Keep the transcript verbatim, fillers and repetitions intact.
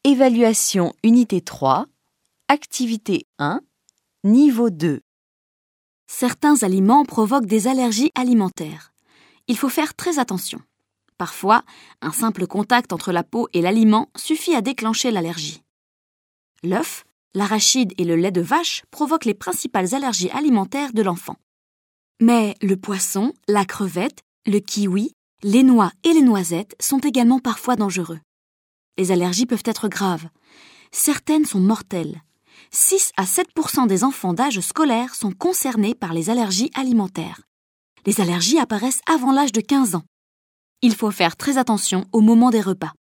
Évaluation unité trois, activité un, niveau deux. Certains aliments provoquent des allergies alimentaires. Il faut faire très attention. Parfois, un simple contact entre la peau et l'aliment suffit à déclencher l'allergie. L'œuf, l'arachide et le lait de vache provoquent les principales allergies alimentaires de l'enfant. Mais le poisson, la crevette, le kiwi, les noix et les noisettes sont également parfois dangereux. Les allergies peuvent être graves. Certaines sont mortelles. six à sept pour cent des enfants d'âge scolaire sont concernés par les allergies alimentaires. Les allergies apparaissent avant l'âge de quinze ans. Il faut faire très attention au moment des repas.